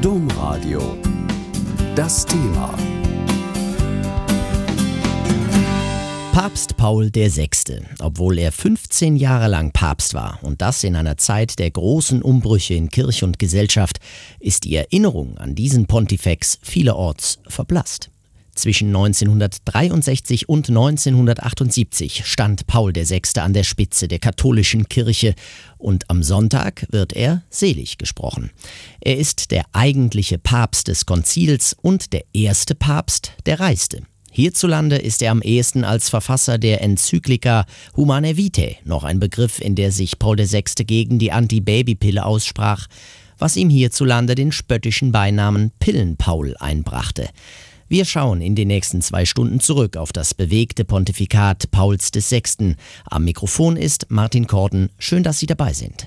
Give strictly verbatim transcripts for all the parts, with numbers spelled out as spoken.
Domradio. Das Thema. Papst Paul der Sechste. Obwohl er fünfzehn Jahre lang Papst war und das in einer Zeit der großen Umbrüche in Kirche und Gesellschaft, ist die Erinnerung an diesen Pontifex vielerorts verblasst. Zwischen neunzehnhundertdreiundsechzig und neunzehnhundertachtundsiebzig stand Paul der Sechste an der Spitze der katholischen Kirche und am Sonntag wird er selig gesprochen. Er ist der eigentliche Papst des Konzils und der erste Papst, der reiste. Hierzulande ist er am ehesten als Verfasser der Enzyklika Humanae Vitae noch ein Begriff, in der sich Paul der Sechste gegen die Anti-Baby-Pille aussprach, was ihm hierzulande den spöttischen Beinamen Pillen-Paul einbrachte. Wir schauen in den nächsten zwei Stunden zurück auf das bewegte Pontifikat Pauls des Sechsten. Am Mikrofon ist Martin Korden. Schön, dass Sie dabei sind.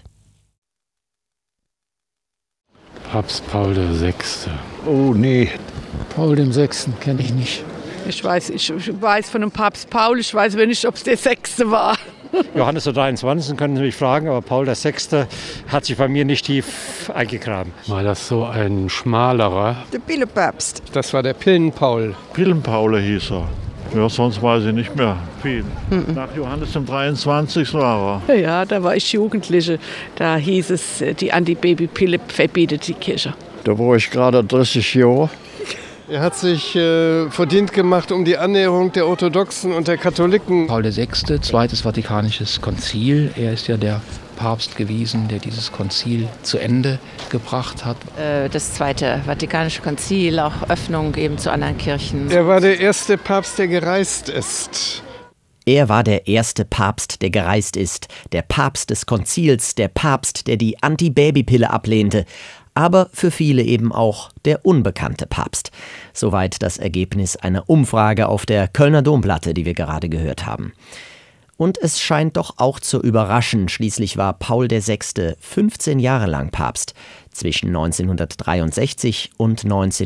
Papst Paul der Sechste. Oh nee. Paul dem Sechsten kenne ich nicht. Ich weiß, ich weiß von dem Papst Paul, ich weiß aber nicht, ob es der Sechste war. Johannes der dreiundzwanzigste können Sie mich fragen, aber Paul der Sechste hat sich bei mir nicht tief eingegraben. War das so ein schmalerer? Der Pillenpapst. Das war der Pillen-Paul. Pillen-Paul hieß er. Ja, sonst weiß ich nicht mehr viel. Mhm. Nach Johannes dem dreiundzwanzigsten war er. Ja, da war ich Jugendliche. Da hieß es, die Anti-Baby-Pille verbietet die Kirche. Da war ich gerade dreißig Jahre. Er hat sich äh, verdient gemacht um die Annäherung der Orthodoxen und der Katholiken. Paul der Sechste, zweites Vatikanisches Konzil. Er ist ja der Papst gewesen, der dieses Konzil zu Ende gebracht hat. Das zweite Vatikanische Konzil, auch Öffnung eben zu anderen Kirchen. Er war der erste Papst, der gereist ist. Er war der erste Papst, der gereist ist, der Papst des Konzils, der Papst, der die Anti-Baby-Pille ablehnte, aber für viele eben auch der unbekannte Papst. Soweit das Ergebnis einer Umfrage auf der Kölner Domplatte, die wir gerade gehört haben. Und es scheint doch auch zu überraschen, schließlich war Paul der Sechste fünfzehn Jahre lang Papst, zwischen neunzehnhundertdreiundsechzig und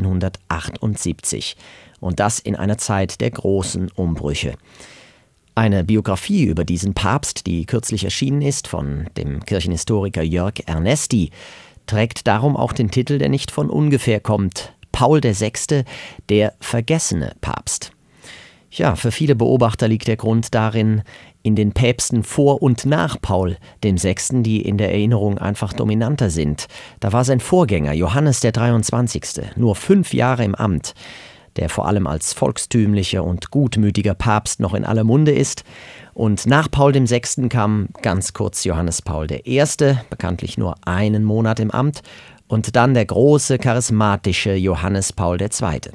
neunzehnhundertachtundsiebzig. Und das in einer Zeit der großen Umbrüche. Eine Biografie über diesen Papst, die kürzlich erschienen ist von dem Kirchenhistoriker Jörg Ernesti, trägt darum auch den Titel, der nicht von ungefähr kommt: Paul der Sechste, der vergessene Papst. Ja, für viele Beobachter liegt der Grund darin, in den Päpsten vor und nach Paul dem Sechsten, die in der Erinnerung einfach dominanter sind. Da war sein Vorgänger Johannes der dreiundzwanzigste, nur fünf Jahre im Amt, der vor allem als volkstümlicher und gutmütiger Papst noch in aller Munde ist. Und nach Paul dem Sechsten kam ganz kurz Johannes Paul der Erste, bekanntlich nur einen Monat im Amt, und dann der große, charismatische Johannes Paul der Zweite.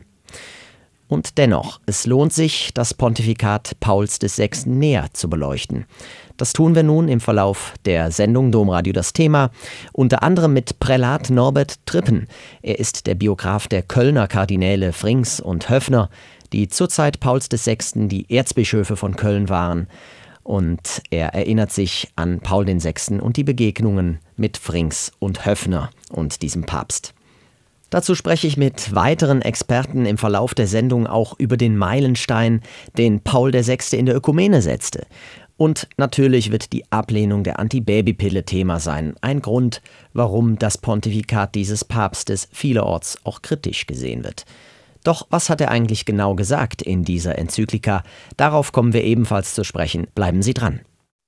Und dennoch, es lohnt sich, das Pontifikat Pauls des Sechsten näher zu beleuchten. Das tun wir nun im Verlauf der Sendung Domradio das Thema, unter anderem mit Prälat Norbert Trippen. Er ist der Biograf der Kölner Kardinäle Frings und Höffner, die zur Zeit Pauls des Sechsten die Erzbischöfe von Köln waren. Und er erinnert sich an Paul den Sechsten und die Begegnungen mit Frings und Höffner und diesem Papst. Dazu spreche ich mit weiteren Experten im Verlauf der Sendung auch über den Meilenstein, den Paul der Sechste in der Ökumene setzte. Und natürlich wird die Ablehnung der Anti-Baby-Pille Thema sein. Ein Grund, warum das Pontifikat dieses Papstes vielerorts auch kritisch gesehen wird. Doch was hat er eigentlich genau gesagt in dieser Enzyklika? Darauf kommen wir ebenfalls zu sprechen. Bleiben Sie dran.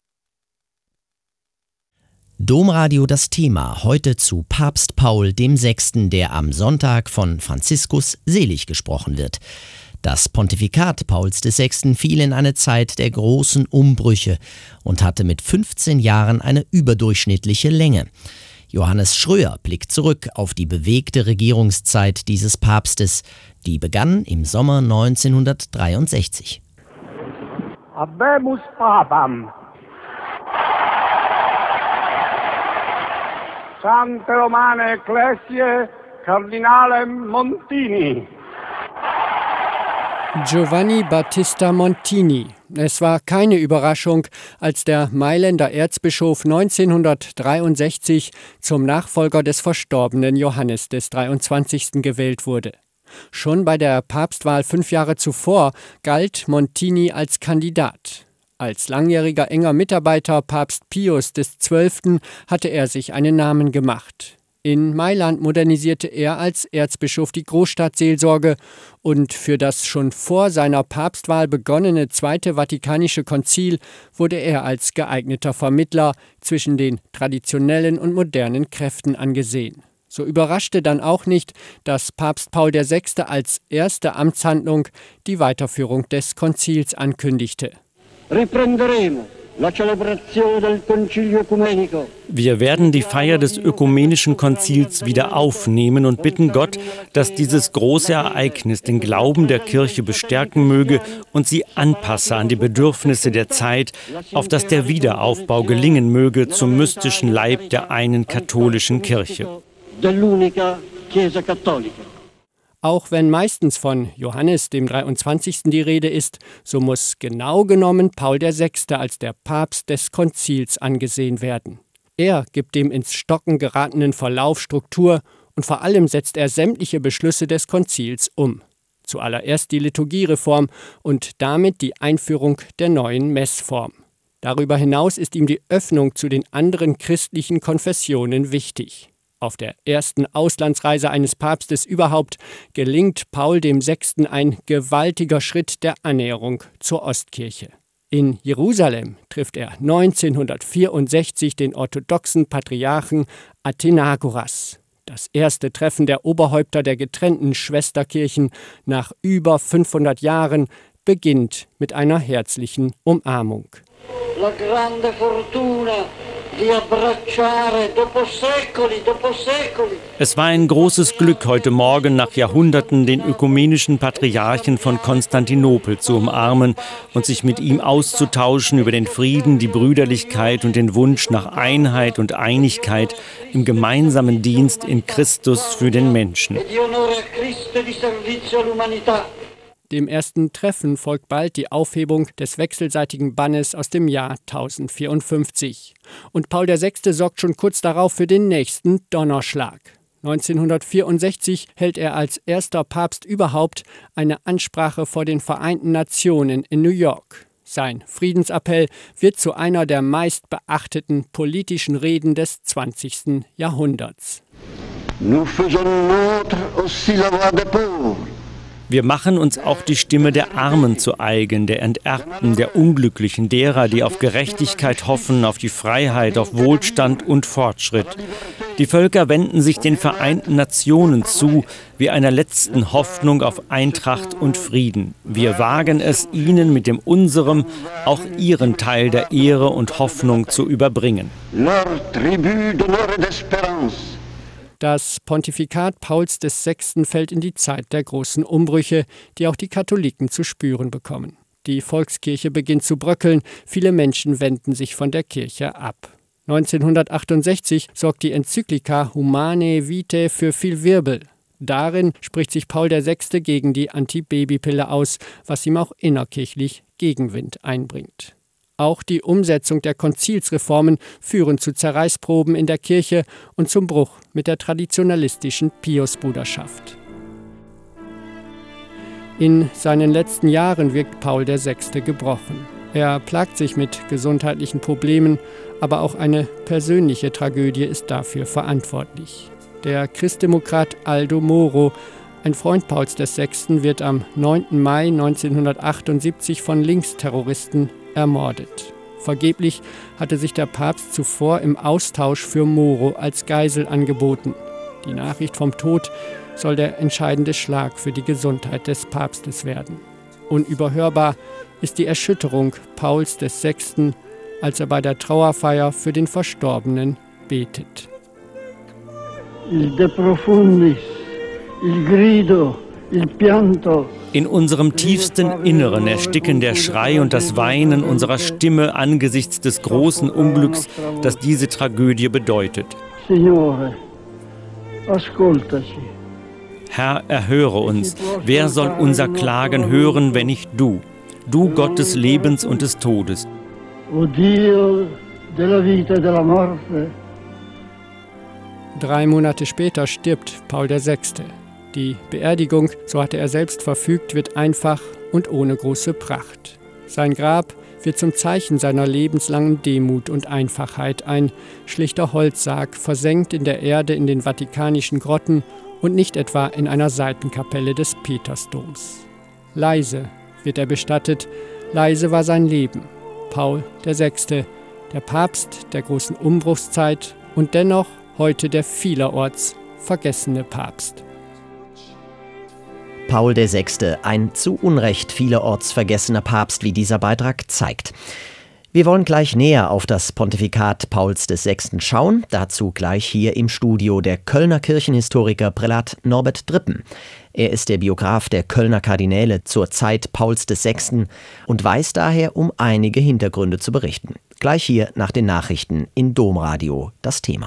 Domradio das Thema, heute zu Papst Paul dem Sechsten, der am Sonntag von Franziskus selig gesprochen wird. Das Pontifikat Pauls des Sechsten fiel in eine Zeit der großen Umbrüche und hatte mit fünfzehn Jahren eine überdurchschnittliche Länge. Johannes Schröer blickt zurück auf die bewegte Regierungszeit dieses Papstes, die begann im Sommer neunzehnhundertdreiundsechzig. Habemus Papam. Sante Romane Ecclesiae Cardinalem Montini. Giovanni Battista Montini. Es war keine Überraschung, als der Mailänder Erzbischof neunzehnhundertdreiundsechzig zum Nachfolger des verstorbenen Johannes des dreiundzwanzigsten gewählt wurde. Schon bei der Papstwahl fünf Jahre zuvor galt Montini als Kandidat. Als langjähriger enger Mitarbeiter Papst Pius des Zwölften hatte er sich einen Namen gemacht. In Mailand modernisierte er als Erzbischof die Großstadtseelsorge und für das schon vor seiner Papstwahl begonnene Zweite Vatikanische Konzil wurde er als geeigneter Vermittler zwischen den traditionellen und modernen Kräften angesehen. So überraschte dann auch nicht, dass Papst Paul der Sechste als erste Amtshandlung die Weiterführung des Konzils ankündigte. Riprenderemo la celebrazione del Concilio Ecumenico. Wir werden die Feier des Ökumenischen Konzils wieder aufnehmen und bitten Gott, dass dieses große Ereignis den Glauben der Kirche bestärken möge und sie anpasse an die Bedürfnisse der Zeit, auf dass der Wiederaufbau gelingen möge zum mystischen Leib der einen katholischen Kirche. Auch wenn meistens von Johannes dem dreiundzwanzigsten die Rede ist, so muss genau genommen Paul der Sechste als der Papst des Konzils angesehen werden. Er gibt dem ins Stocken geratenen Verlauf Struktur und vor allem setzt er sämtliche Beschlüsse des Konzils um. Zuallererst die Liturgiereform und damit die Einführung der neuen Messform. Darüber hinaus ist ihm die Öffnung zu den anderen christlichen Konfessionen wichtig. Auf der ersten Auslandsreise eines Papstes überhaupt gelingt Paul dem Sechsten ein gewaltiger Schritt der Annäherung zur Ostkirche. In Jerusalem trifft er neunzehnhundertvierundsechzig den orthodoxen Patriarchen Athenagoras. Das erste Treffen der Oberhäupter der getrennten Schwesterkirchen nach über fünfhundert Jahren beginnt mit einer herzlichen Umarmung. La grande fortuna. Es war ein großes Glück, heute Morgen nach Jahrhunderten den ökumenischen Patriarchen von Konstantinopel zu umarmen und sich mit ihm auszutauschen über den Frieden, die Brüderlichkeit und den Wunsch nach Einheit und Einigkeit im gemeinsamen Dienst in Christus für den Menschen. Dem ersten Treffen folgt bald die Aufhebung des wechselseitigen Bannes aus dem Jahr tausendvierundfünfzig. Und Paul der Sechste sorgt schon kurz darauf für den nächsten Donnerschlag. neunzehnhundertvierundsechzig hält er als erster Papst überhaupt eine Ansprache vor den Vereinten Nationen in New York. Sein Friedensappell wird zu einer der meistbeachteten politischen Reden des zwanzigsten Jahrhunderts. Nous faisons nôtre aussi la voix des pauvres. Wir machen uns auch die Stimme der Armen zu eigen, der Enterbten, der Unglücklichen, derer, die auf Gerechtigkeit hoffen, auf die Freiheit, auf Wohlstand und Fortschritt. Die Völker wenden sich den Vereinten Nationen zu, wie einer letzten Hoffnung auf Eintracht und Frieden. Wir wagen es, ihnen mit dem unserem auch ihren Teil der Ehre und Hoffnung zu überbringen. Leur tribu d'honneur et d'espérance. Das Pontifikat Pauls des Sechsten fällt in die Zeit der großen Umbrüche, die auch die Katholiken zu spüren bekommen. Die Volkskirche beginnt zu bröckeln, viele Menschen wenden sich von der Kirche ab. neunzehnhundertachtundsechzig sorgt die Enzyklika Humanae Vitae für viel Wirbel. Darin spricht sich Paul der Sechste gegen die Antibabypille aus, was ihm auch innerkirchlich Gegenwind einbringt. Auch die Umsetzung der Konzilsreformen führen zu Zerreißproben in der Kirche und zum Bruch mit der traditionalistischen Piusbruderschaft. In seinen letzten Jahren wirkt Paul der Sechste gebrochen. Er plagt sich mit gesundheitlichen Problemen, aber auch eine persönliche Tragödie ist dafür verantwortlich. Der Christdemokrat Aldo Moro, ein Freund Pauls des Sechsten, wird am neunten Mai neunzehnhundertachtundsiebzig von Linksterroristen ermordet. Vergeblich hatte sich der Papst zuvor im Austausch für Moro als Geisel angeboten. Die Nachricht vom Tod soll der entscheidende Schlag für die Gesundheit des Papstes werden. Unüberhörbar ist die Erschütterung Pauls des Sechsten, als er bei der Trauerfeier für den Verstorbenen betet. Il de profundis, il grido, il pianto. In unserem tiefsten Inneren ersticken der Schrei und das Weinen unserer Stimme angesichts des großen Unglücks, das diese Tragödie bedeutet. Signore, ascoltaci. Herr, erhöre uns. Wer soll unser Klagen hören, wenn nicht du? Du Gott des Lebens und des Todes. O Dio della vita e della morte. Drei Monate später stirbt Paul der Sechste. Die Beerdigung, so hatte er selbst verfügt, wird einfach und ohne große Pracht. Sein Grab wird zum Zeichen seiner lebenslangen Demut und Einfachheit ein schlichter Holzsarg, versenkt in der Erde in den vatikanischen Grotten und nicht etwa in einer Seitenkapelle des Petersdoms. Leise wird er bestattet, leise war sein Leben. Paul der Sechste, der Papst der großen Umbruchszeit und dennoch heute der vielerorts vergessene Papst. Paul der Sechste, ein zu Unrecht vielerorts vergessener Papst, wie dieser Beitrag zeigt. Wir wollen gleich näher auf das Pontifikat Pauls des Sechsten schauen. Dazu gleich hier im Studio der Kölner Kirchenhistoriker Prälat Norbert Drippen. Er ist der Biograf der Kölner Kardinäle zur Zeit Pauls des Sechsten und weiß daher um einige Hintergründe zu berichten. Gleich hier nach den Nachrichten in Domradio das Thema.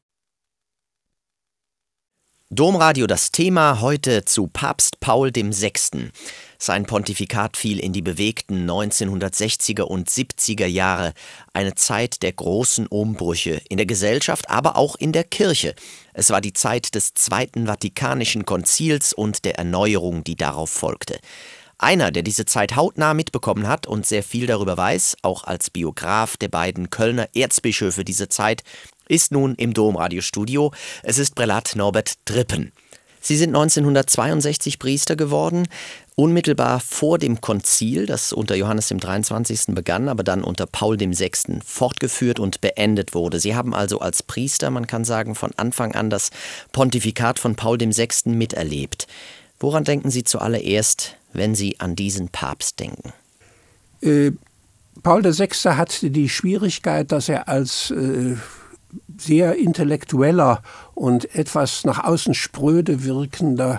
Domradio das Thema heute zu Papst Paul dem Sechsten. Sein Pontifikat fiel in die bewegten neunzehnhundertsechziger und siebziger Jahre, eine Zeit der großen Umbrüche in der Gesellschaft, aber auch in der Kirche. Es war die Zeit des Zweiten Vatikanischen Konzils und der Erneuerung, die darauf folgte. Einer, der diese Zeit hautnah mitbekommen hat und sehr viel darüber weiß, auch als Biograf der beiden Kölner Erzbischöfe dieser Zeit, ist nun im Domradiostudio. Es ist Prälat Norbert Drippen. Sie sind neunzehnhundertzweiundsechzig Priester geworden, unmittelbar vor dem Konzil, das unter Johannes dem dreiundzwanzigsten begann, aber dann unter Paul dem Sechsten fortgeführt und beendet wurde. Sie haben also als Priester, man kann sagen, von Anfang an das Pontifikat von Paul dem Sechsten miterlebt. Woran denken Sie zuallererst, wenn Sie an diesen Papst denken? Äh, Paul der Sechste hatte die Schwierigkeit, dass er als äh, sehr intellektueller und etwas nach außen spröde wirkender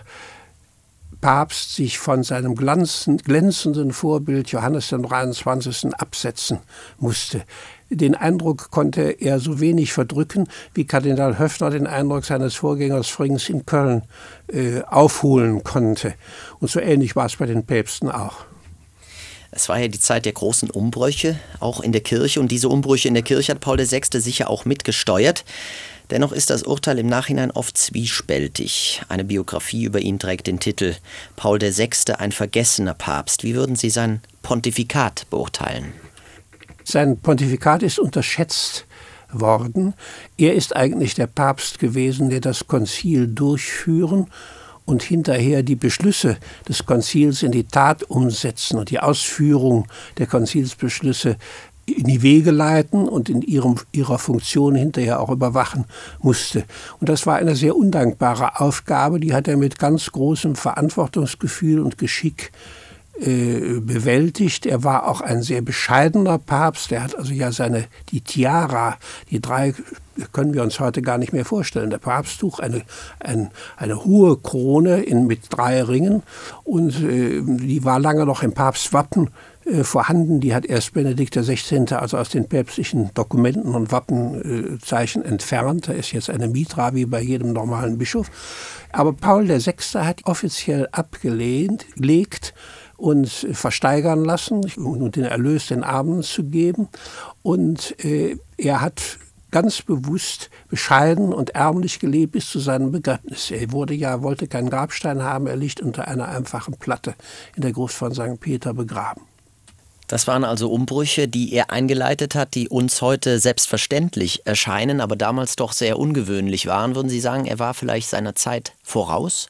Papst sich von seinem glänzenden Vorbild Johannes dem dreiundzwanzigsten absetzen musste. Den Eindruck konnte er so wenig verdrücken, wie Kardinal Höffner den Eindruck seines Vorgängers Frings in Köln äh, aufholen konnte. Und so ähnlich war es bei den Päpsten auch. Es war ja die Zeit der großen Umbrüche, auch in der Kirche. Und diese Umbrüche in der Kirche hat Paul der Sechste sicher auch mitgesteuert. Dennoch ist das Urteil im Nachhinein oft zwiespältig. Eine Biografie über ihn trägt den Titel Paul der Sechste, ein vergessener Papst. Wie würden Sie sein Pontifikat beurteilen? Sein Pontifikat ist unterschätzt worden. Er ist eigentlich der Papst gewesen, der das Konzil durchführen und hinterher die Beschlüsse des Konzils in die Tat umsetzen und die Ausführung der Konzilsbeschlüsse in die Wege leiten und in ihrem, ihrer Funktion hinterher auch überwachen musste. Und das war eine sehr undankbare Aufgabe, die hat er mit ganz großem Verantwortungsgefühl und Geschick äh, bewältigt. Er war auch ein sehr bescheidener Papst, er hat also ja seine, die Tiara, die drei können wir uns heute gar nicht mehr vorstellen. Der Papst trug eine, ein, eine hohe Krone in, mit drei Ringen und äh, die war lange noch im Papstwappen äh, vorhanden. Die hat erst Benedikt der Sechzehnte also aus den päpstlichen Dokumenten und Wappenzeichen äh, entfernt. Da ist jetzt eine Mitra wie bei jedem normalen Bischof. Aber Paul der Sechste hat offiziell abgelehnt, gelegt und versteigern lassen und den Erlös den Armen zu geben. Und äh, er hat ganz bewusst bescheiden und ärmlich gelebt bis zu seinem Begräbnis. Er wurde ja, wollte keinen Grabstein haben, er liegt unter einer einfachen Platte in der Gruft von Sankt Peter begraben. Das waren also Umbrüche, die er eingeleitet hat, die uns heute selbstverständlich erscheinen, aber damals doch sehr ungewöhnlich waren. Würden Sie sagen, er war vielleicht seiner Zeit voraus?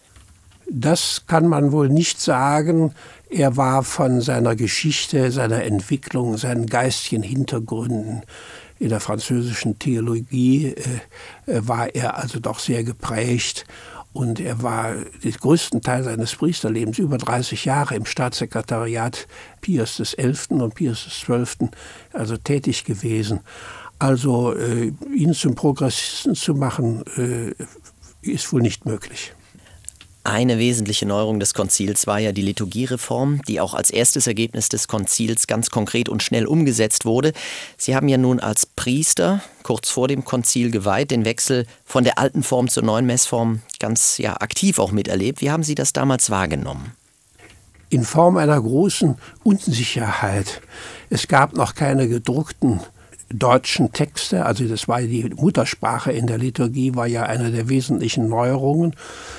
Das kann man wohl nicht sagen. Er war von seiner Geschichte, seiner Entwicklung, seinen geistigen Hintergründen in der französischen Theologie äh, war er also doch sehr geprägt. Und er war den größten Teil seines Priesterlebens, über dreißig Jahre, im Staatssekretariat Pius des Elften und Pius des Zwölften also tätig gewesen. Also äh, ihn zum Progressisten zu machen, äh, ist wohl nicht möglich. Eine wesentliche Neuerung des Konzils war ja die Liturgiereform, die auch als erstes Ergebnis des Konzils ganz konkret und schnell umgesetzt wurde. Sie haben ja nun als Priester kurz vor dem Konzil geweiht, den Wechsel von der alten Form zur neuen Messform ganz ja, aktiv auch miterlebt. Wie haben Sie das damals wahrgenommen? In Form einer großen Unsicherheit. Es gab noch keine gedruckten deutschen Texte, also das war die Muttersprache in der Liturgie, war ja eine der wesentlichen Neuerungen.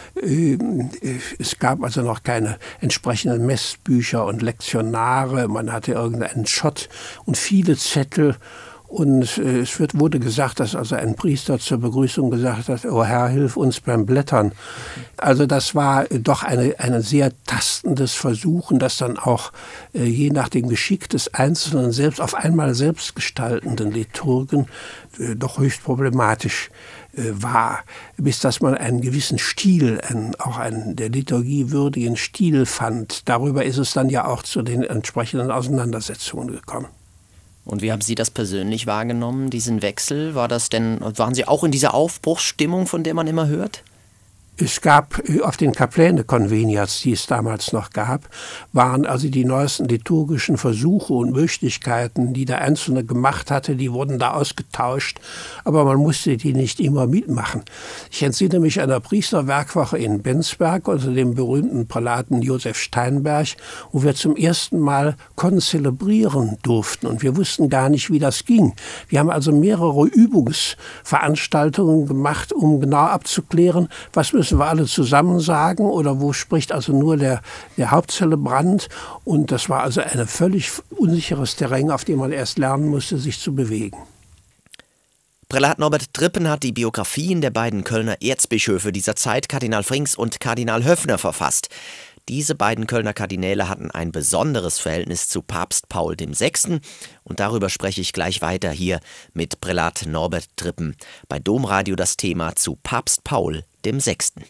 Es gab also noch keine entsprechenden Messbücher und Lektionare, man hatte irgendeinen Schott und viele Zettel. Und es wird, wurde gesagt, dass also ein Priester zur Begrüßung gesagt hat, oh Herr, hilf uns beim Blättern. Also das war doch eine, ein sehr tastendes Versuchen, das dann auch äh, je nach dem Geschick des Einzelnen selbst auf einmal selbstgestaltenden Liturgen äh, doch höchst problematisch äh, war. Bis dass man einen gewissen Stil, einen, auch einen der Liturgie würdigen Stil fand. Darüber ist es dann ja auch zu den entsprechenden Auseinandersetzungen gekommen. Und wie haben Sie das persönlich wahrgenommen, diesen Wechsel? War das denn, waren Sie auch in dieser Aufbruchsstimmung, von der man immer hört? Es gab auf den Kapläne-Konveniats, die es damals noch gab, waren also die neuesten liturgischen Versuche und Möglichkeiten, die der Einzelne gemacht hatte, die wurden da ausgetauscht, aber man musste die nicht immer mitmachen. Ich entsinne mich einer Priesterwerkwoche in Bensberg unter dem berühmten Prälaten Josef Steinberg, wo wir zum ersten Mal konzelebrieren durften und wir wussten gar nicht, wie das ging. Wir haben also mehrere Übungsveranstaltungen gemacht, um genau abzuklären, was müssen wir alle zusammen sagen oder wo spricht also nur der, der Hauptzelebrant. Und das war also ein völlig unsicheres Terrain, auf dem man erst lernen musste, sich zu bewegen. Prälat Norbert Trippen hat die Biografien der beiden Kölner Erzbischöfe dieser Zeit, Kardinal Frings und Kardinal Höffner, verfasst. Diese beiden Kölner Kardinäle hatten ein besonderes Verhältnis zu Papst Paul der Sechste. Und darüber spreche ich gleich weiter hier mit Prälat Norbert Trippen. Bei Domradio das Thema zu Papst Paul der Sechste.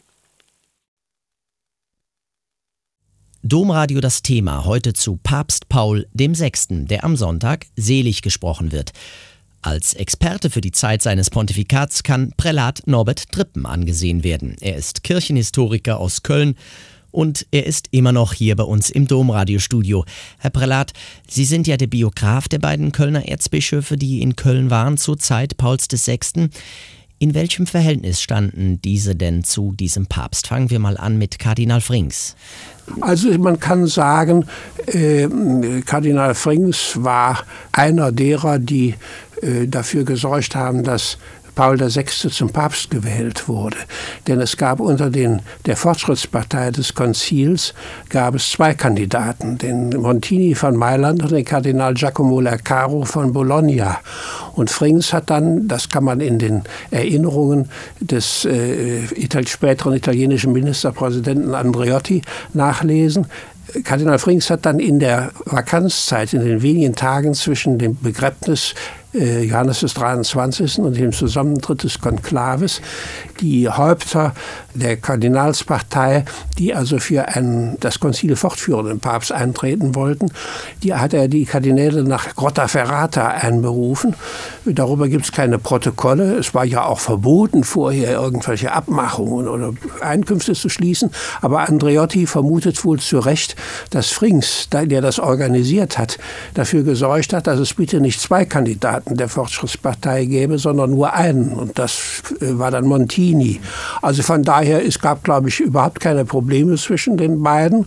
Domradio das Thema heute zu Papst Paul der Sechste, der am Sonntag selig gesprochen wird. Als Experte für die Zeit seines Pontifikats kann Prälat Norbert Trippen angesehen werden. Er ist Kirchenhistoriker aus Köln und er ist immer noch hier bei uns im Domradiostudio. Herr Prälat, Sie sind ja der Biograf der beiden Kölner Erzbischöfe, die in Köln waren zur Zeit Pauls des Sechsten. In welchem Verhältnis standen diese denn zu diesem Papst? Fangen wir mal an mit Kardinal Frings. Also man kann sagen, äh, Kardinal Frings war einer derer, die äh, dafür gesorgt haben, dass Paul der Sechste zum Papst gewählt wurde. Denn es gab unter den, der Fortschrittspartei des Konzils gab es zwei Kandidaten, den Montini von Mailand und den Kardinal Giacomo Lercaro von Bologna. Und Frings hat dann, das kann man in den Erinnerungen des äh, Ital- späteren italienischen Ministerpräsidenten Andreotti nachlesen, Kardinal Frings hat dann in der Vakanzzeit, in den wenigen Tagen zwischen dem Begräbnis Johannes des dreiundzwanzigsten und dem Zusammentritt des Konklaves die Häupter der Kardinalspartei, die also für einen das Konzil fortführenden Papst eintreten wollten, die hat er die Kardinäle nach Grottaferrata einberufen. Darüber gibt es keine Protokolle. Es war ja auch verboten, vorher irgendwelche Abmachungen oder Einkünfte zu schließen. Aber Andreotti vermutet wohl zu Recht, dass Frings, der das organisiert hat, dafür gesorgt hat, dass es bitte nicht zwei Kandidaten der Fortschrittspartei gäbe, sondern nur einen. Und das war dann Montini. Also von daher, es gab, glaube ich, überhaupt keine Probleme zwischen den beiden,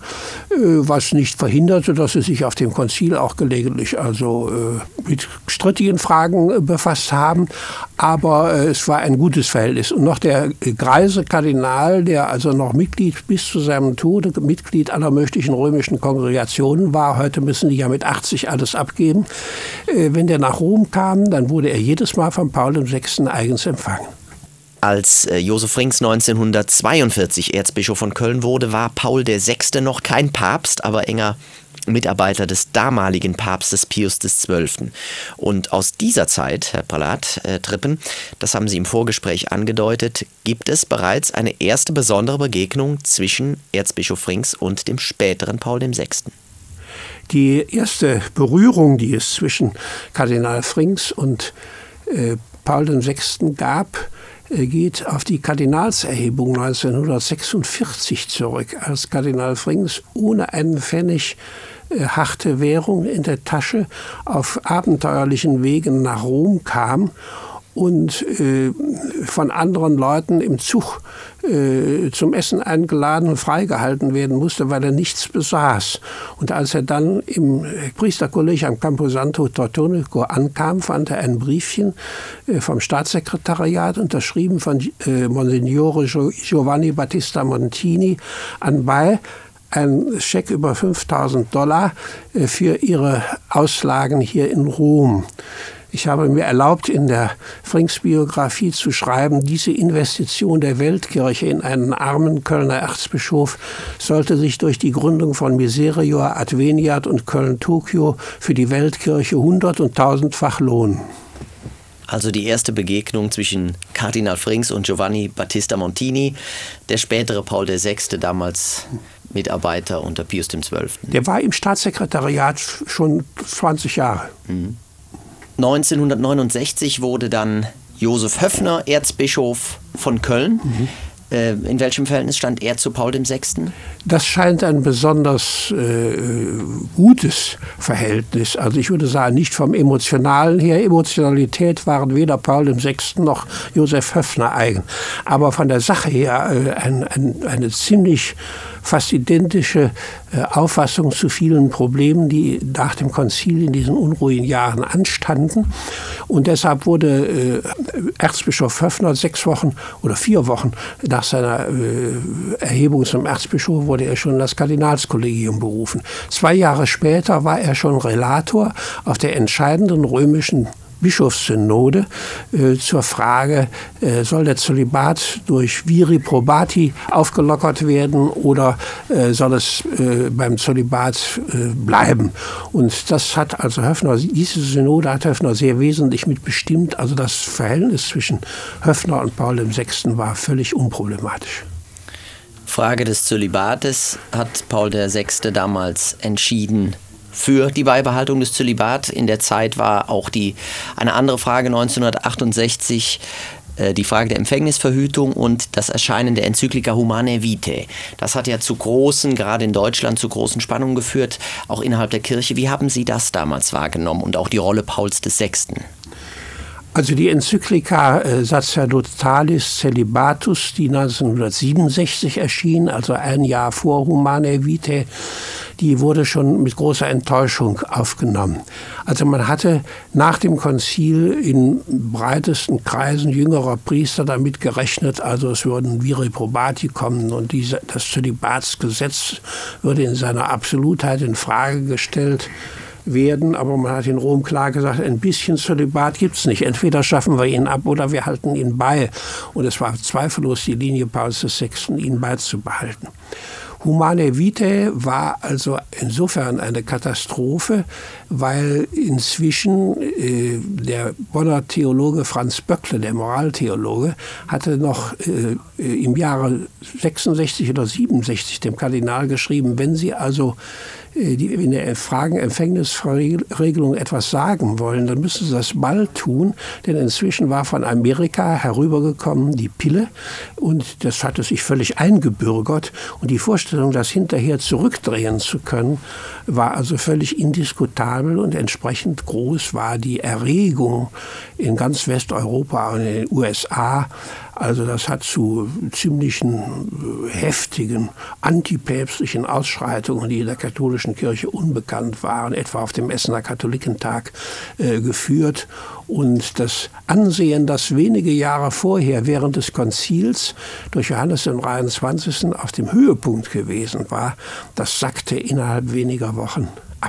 was nicht verhinderte, dass sie sich auf dem Konzil auch gelegentlich also mit strittigen Fragen befasst haben. Aber es war ein gutes Verhältnis. Und noch der greise Kardinal, der also noch Mitglied bis zu seinem Tode, Mitglied aller möglichen römischen Kongregationen war, heute müssen die ja mit achtzig alles abgeben, wenn der nach Rom kam, dann wurde er jedes Mal von Paul der Sechste eigens empfangen. Als äh, Josef Frings neunzehnhundertzweiundvierzig Erzbischof von Köln wurde, war Paul der Sechste noch kein Papst, aber enger Mitarbeiter des damaligen Papstes Pius des Zwölften. Und aus dieser Zeit, Herr Prälat äh, Trippen, das haben Sie im Vorgespräch angedeutet, gibt es bereits eine erste besondere Begegnung zwischen Erzbischof Frings und dem späteren Paul der Sechste. Die erste Berührung, die es zwischen Kardinal Frings und äh, Paul der Sechste gab, äh, geht auf die Kardinalserhebung neunzehnhundertsechsundvierzig zurück, als Kardinal Frings ohne einen Pfennig äh, harte Währung in der Tasche auf abenteuerlichen Wegen nach Rom kam und äh, von anderen Leuten im Zug äh, zum Essen eingeladen und freigehalten werden musste, weil er nichts besaß. Und als er dann im Priesterkolleg am Camposanto Teutonico ankam, fand er ein Briefchen äh, vom Staatssekretariat, unterschrieben von äh, Monsignore Giovanni Battista Montini, anbei ein Scheck über fünftausend Dollar äh, für ihre Auslagen hier in Rom. Ich habe mir erlaubt, in der Frings Biografie zu schreiben, diese Investition der Weltkirche in einen armen Kölner Erzbischof sollte sich durch die Gründung von Miserior, Adveniat und Köln-Tokio für die Weltkirche hundert- und tausendfach lohnen. Also die erste Begegnung zwischen Kardinal Frings und Giovanni Battista Montini, der spätere Paul der Sechste, damals Mitarbeiter unter Pius der Zwölfte. Der war im Staatssekretariat schon zwanzig Jahre. Mhm. neunzehnhundertneunundsechzig wurde dann Josef Höffner Erzbischof von Köln. Mhm. Äh, in welchem Verhältnis stand er zu Paul der Sechste? Das scheint ein besonders äh, gutes Verhältnis. Also ich würde sagen, nicht vom Emotionalen her. Emotionalität waren weder Paul der Sechste noch Josef Höffner eigen. Aber von der Sache her äh, ein, ein, eine ziemlich fast identische äh, Auffassung zu vielen Problemen, die nach dem Konzil in diesen unruhigen Jahren anstanden. Und deshalb wurde äh, Erzbischof Höffner sechs Wochen oder vier Wochen nach seiner äh, Erhebung zum Erzbischof wurde er schon in das Kardinalskollegium berufen. Zwei Jahre später war er schon Relator auf der entscheidenden römischen Bischofssynode äh, zur Frage, äh, soll der Zölibat durch viri probati aufgelockert werden oder äh, soll es äh, beim Zölibat äh, bleiben. Und das hat also Höffner, diese Synode hat Höffner sehr wesentlich mitbestimmt. Also das Verhältnis zwischen Höffner und Paul der Sechste war völlig unproblematisch. Frage des Zölibates hat Paul der Sechste damals entschieden für die Beibehaltung des Zölibat. In der Zeit war auch die, eine andere Frage neunzehnhundertachtundsechzig, äh, die Frage der Empfängnisverhütung und das Erscheinen der Enzyklika Humanae Vitae. Das hat ja zu großen, gerade in Deutschland, zu großen Spannungen geführt, auch innerhalb der Kirche. Wie haben Sie das damals wahrgenommen und auch die Rolle Pauls des Sechsten? Also die Enzyklika äh, Sacerdotalis Celibatus, die neunzehnhundertsiebenundsechzig erschien, also ein Jahr vor Humanae Vitae, die wurde schon mit großer Enttäuschung aufgenommen. Also man hatte nach dem Konzil in breitesten Kreisen jüngerer Priester damit gerechnet, also es würden viri probati kommen und diese, das Zölibatsgesetz würde in seiner Absolutheit in Frage gestellt werden, aber man hat in Rom klar gesagt, ein bisschen Zölibat gibt es nicht. Entweder schaffen wir ihn ab oder wir halten ihn bei. Und es war zweifellos die Linie Pauls des Sechsten, ihn beizubehalten. Humanae Vitae war also insofern eine Katastrophe, weil inzwischen äh, der Bonner Theologe Franz Böckle, der Moraltheologe, hatte noch äh, im Jahre sechsundsechzig oder siebenundsechzig dem Kardinal geschrieben, wenn Sie also die in der Fragen-Empfängnisregelung etwas sagen wollen, dann müssen Sie das bald tun, denn inzwischen war von Amerika herübergekommen die Pille und das hatte sich völlig eingebürgert und die Vorstellung, das hinterher zurückdrehen zu können, war also völlig indiskutabel und entsprechend groß war die Erregung in ganz Westeuropa und in den U S A. Also das hat zu ziemlichen heftigen antipäpstlichen Ausschreitungen, die in der katholischen Kirche unbekannt waren, etwa auf dem Essener Katholikentag äh, geführt. Und das Ansehen, das wenige Jahre vorher während des Konzils durch Johannes den dreiundzwanzigsten auf dem Höhepunkt gewesen war, das sackte innerhalb weniger Wochen ab.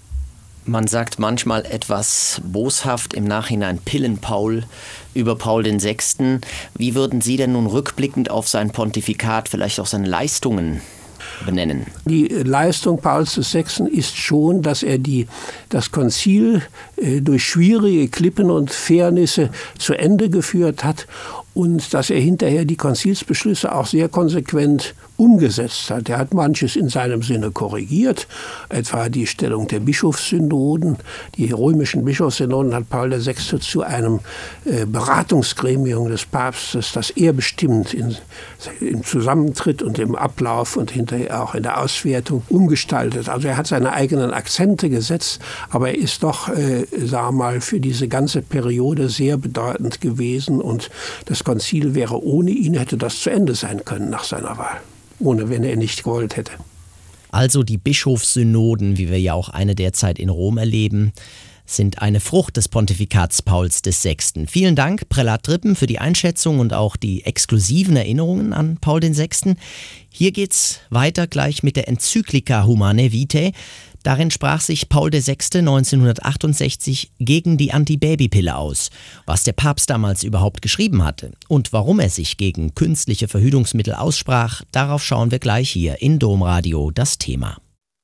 Man sagt manchmal etwas boshaft im Nachhinein Pillen-Paul über Paul den Sechsten. Wie würden Sie denn nun rückblickend auf sein Pontifikat, vielleicht auch seine Leistungen benennen? Die Leistung Pauls des Sechsten ist schon, dass er die, das Konzil äh, durch schwierige Klippen und Fairnisse zu Ende geführt hat und dass er hinterher die Konzilsbeschlüsse auch sehr konsequent umgesetzt hat. Er hat manches in seinem Sinne korrigiert, etwa die Stellung der Bischofssynoden. Die römischen Bischofssynoden hat Paul der Sechste zu einem äh, Beratungsgremium des Papstes, das er bestimmt in, im Zusammentritt und im Ablauf und hinterher auch in der Auswertung umgestaltet. Also er hat seine eigenen Akzente gesetzt, aber er ist doch, äh, sagen wir mal, für diese ganze Periode sehr bedeutend gewesen und das Konzil wäre ohne ihn, hätte das zu Ende sein können nach seiner Wahl. Ohne, wenn er nicht gewollt hätte. Also die Bischofssynoden, wie wir ja auch eine derzeit in Rom erleben, sind eine Frucht des Pontifikats Pauls der Sechsten. Vielen Dank, Prälat Rippen, für die Einschätzung und auch die exklusiven Erinnerungen an Paul der Sechste. Hier geht's weiter gleich mit der Enzyklika Humanae Vitae. Darin sprach sich Paul der Sechste neunzehnhundertachtundsechzig gegen die Antibabypille aus. Was der Papst damals überhaupt geschrieben hatte und warum er sich gegen künstliche Verhütungsmittel aussprach, darauf schauen wir gleich hier in Domradio das Thema.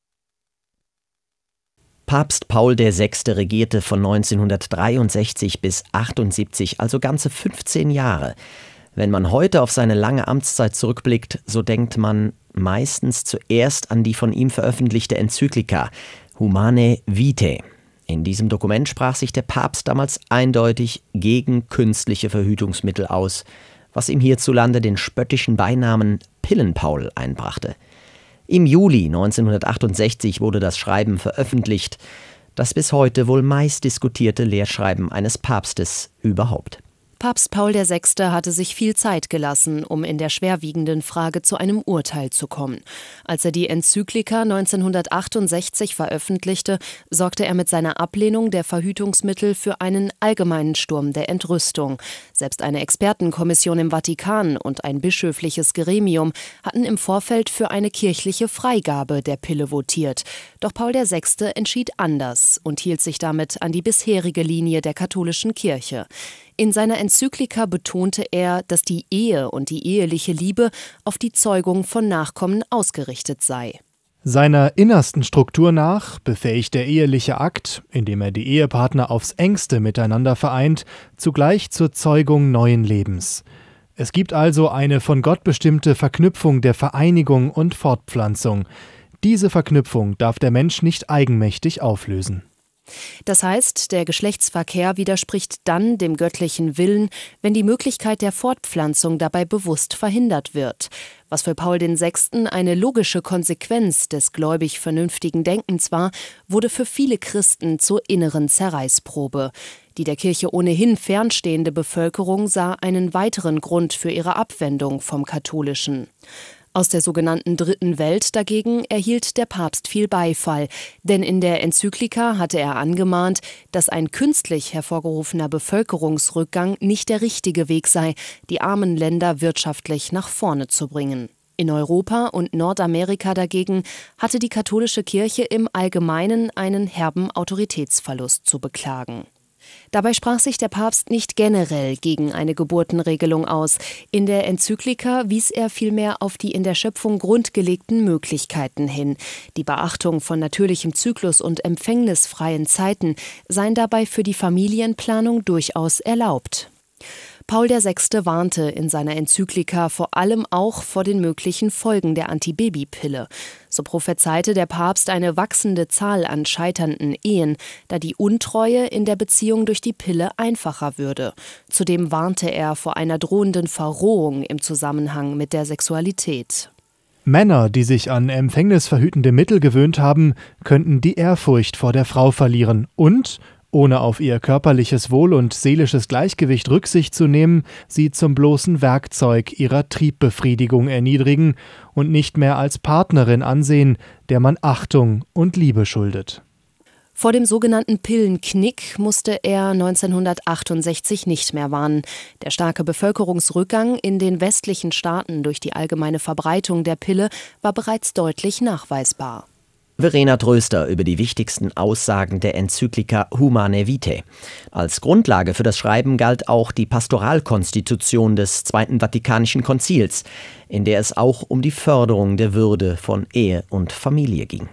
Papst Paul der Sechste regierte von neunzehnhundertdreiundsechzig bis achtundsiebzig, also ganze fünfzehn Jahre. Wenn man heute auf seine lange Amtszeit zurückblickt, so denkt man meistens zuerst an die von ihm veröffentlichte Enzyklika Humanae Vitae. In diesem Dokument sprach sich der Papst damals eindeutig gegen künstliche Verhütungsmittel aus, was ihm hierzulande den spöttischen Beinamen Pillen-Paul einbrachte. Im Juli neunzehnhundertachtundsechzig wurde das Schreiben veröffentlicht, das bis heute wohl meist diskutierte Lehrschreiben eines Papstes überhaupt. Papst Paul der Sechste hatte sich viel Zeit gelassen, um in der schwerwiegenden Frage zu einem Urteil zu kommen. Als er die Enzyklika neunzehnhundertachtundsechzig veröffentlichte, sorgte er mit seiner Ablehnung der Verhütungsmittel für einen allgemeinen Sturm der Entrüstung. Selbst eine Expertenkommission im Vatikan und ein bischöfliches Gremium hatten im Vorfeld für eine kirchliche Freigabe der Pille votiert. Doch Paul der Sechste entschied anders und hielt sich damit an die bisherige Linie der katholischen Kirche. In seiner Enzyklika betonte er, dass die Ehe und die eheliche Liebe auf die Zeugung von Nachkommen ausgerichtet sei. Seiner innersten Struktur nach befähigt der eheliche Akt, indem er die Ehepartner aufs Engste miteinander vereint, zugleich zur Zeugung neuen Lebens. Es gibt also eine von Gott bestimmte Verknüpfung der Vereinigung und Fortpflanzung. Diese Verknüpfung darf der Mensch nicht eigenmächtig auflösen. Das heißt, der Geschlechtsverkehr widerspricht dann dem göttlichen Willen, wenn die Möglichkeit der Fortpflanzung dabei bewusst verhindert wird. Was für Paul der Sechste eine logische Konsequenz des gläubig vernünftigen Denkens war, wurde für viele Christen zur inneren Zerreißprobe. Die der Kirche ohnehin fernstehende Bevölkerung sah einen weiteren Grund für ihre Abwendung vom Katholischen. Aus der sogenannten Dritten Welt dagegen erhielt der Papst viel Beifall, denn in der Enzyklika hatte er angemahnt, dass ein künstlich hervorgerufener Bevölkerungsrückgang nicht der richtige Weg sei, die armen Länder wirtschaftlich nach vorne zu bringen. In Europa und Nordamerika dagegen hatte die katholische Kirche im Allgemeinen einen herben Autoritätsverlust zu beklagen. Dabei sprach sich der Papst nicht generell gegen eine Geburtenregelung aus. In der Enzyklika wies er vielmehr auf die in der Schöpfung grundgelegten Möglichkeiten hin. Die Beachtung von natürlichem Zyklus und empfängnisfreien Zeiten seien dabei für die Familienplanung durchaus erlaubt. Paul der Sechste warnte in seiner Enzyklika vor allem auch vor den möglichen Folgen der Antibabypille. So prophezeite der Papst eine wachsende Zahl an scheiternden Ehen, da die Untreue in der Beziehung durch die Pille einfacher würde. Zudem warnte er vor einer drohenden Verrohung im Zusammenhang mit der Sexualität. Männer, die sich an empfängnisverhütende Mittel gewöhnt haben, könnten die Ehrfurcht vor der Frau verlieren und ohne auf ihr körperliches Wohl und seelisches Gleichgewicht Rücksicht zu nehmen, sie zum bloßen Werkzeug ihrer Triebbefriedigung erniedrigen und nicht mehr als Partnerin ansehen, der man Achtung und Liebe schuldet. Vor dem sogenannten Pillenknick musste er neunzehnhundertachtundsechzig nicht mehr warnen. Der starke Bevölkerungsrückgang in den westlichen Staaten durch die allgemeine Verbreitung der Pille war bereits deutlich nachweisbar. Verena Tröster über die wichtigsten Aussagen der Enzyklika Humanae Vitae. Als Grundlage für das Schreiben galt auch die Pastoralkonstitution des Zweiten Vatikanischen Konzils, in der es auch um die Förderung der Würde von Ehe und Familie ging.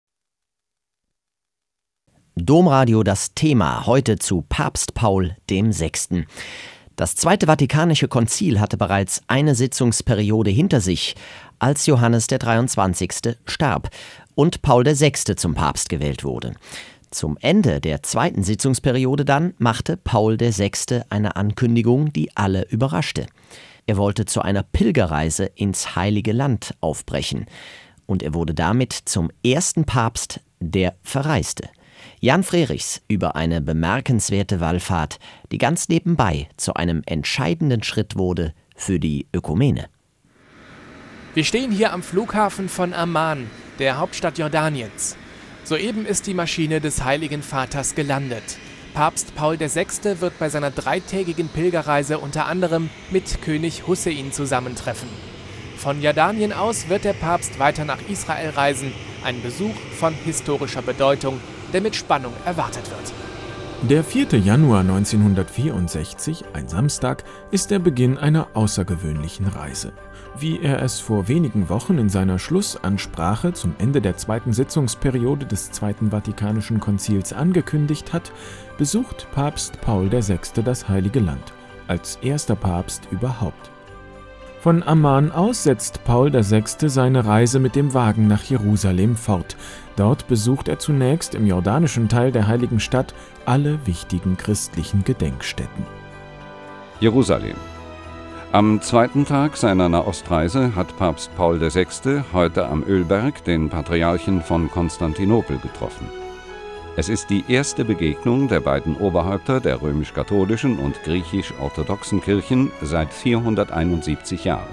Domradio das Thema, heute zu Papst Paul der Sechste. Das Zweite Vatikanische Konzil hatte bereits eine Sitzungsperiode hinter sich. als Johannes der dreiundzwanzigste starb und Paul der Sechste zum Papst gewählt wurde. Zum Ende der zweiten Sitzungsperiode dann machte Paul der Sechste eine Ankündigung, die alle überraschte. Er wollte zu einer Pilgerreise ins Heilige Land aufbrechen. Und er wurde damit zum ersten Papst, der verreiste. Jan Frerichs über eine bemerkenswerte Wallfahrt, die ganz nebenbei zu einem entscheidenden Schritt wurde für die Ökumene. Wir stehen hier am Flughafen von Amman, der Hauptstadt Jordaniens. Soeben ist die Maschine des Heiligen Vaters gelandet. Papst Paul der Sechste wird bei seiner dreitägigen Pilgerreise unter anderem mit König Hussein zusammentreffen. Von Jordanien aus wird der Papst weiter nach Israel reisen, ein Besuch von historischer Bedeutung, der mit Spannung erwartet wird. Der vierte Januar neunzehnhundertvierundsechzig, ein Samstag, ist der Beginn einer außergewöhnlichen Reise. Wie er es vor wenigen Wochen in seiner Schlussansprache zum Ende der zweiten Sitzungsperiode des Zweiten Vatikanischen Konzils angekündigt hat, besucht Papst Paul der Sechste das Heilige Land, als erster Papst überhaupt. Von Amman aus setzt Paul der Sechste seine Reise mit dem Wagen nach Jerusalem fort. Dort besucht er zunächst im jordanischen Teil der Heiligen Stadt alle wichtigen christlichen Gedenkstätten. Jerusalem. Am zweiten Tag seiner Nahostreise hat Papst Paul der Sechste heute am Ölberg den Patriarchen von Konstantinopel getroffen. Es ist die erste Begegnung der beiden Oberhäupter der römisch-katholischen und griechisch-orthodoxen Kirchen seit vierhunderteinundsiebzig Jahren.